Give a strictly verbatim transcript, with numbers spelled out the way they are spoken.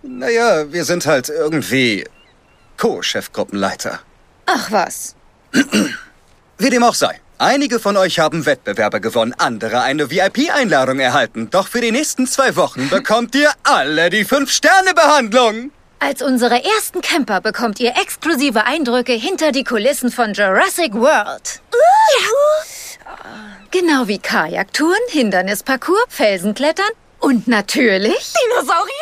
Naja, wir sind halt irgendwie Co-Chefgruppenleiter. Ach was. Wie dem auch sei. Einige von euch haben Wettbewerbe gewonnen, andere eine V I P-Einladung erhalten. Doch für die nächsten zwei Wochen bekommt ihr alle die Fünf-Sterne-Behandlung. Als unsere ersten Camper bekommt ihr exklusive Eindrücke hinter die Kulissen von Jurassic World. Uh. Ja. Genau wie Kajaktouren, Hindernisparcours, Felsenklettern und natürlich... Dinosaurier?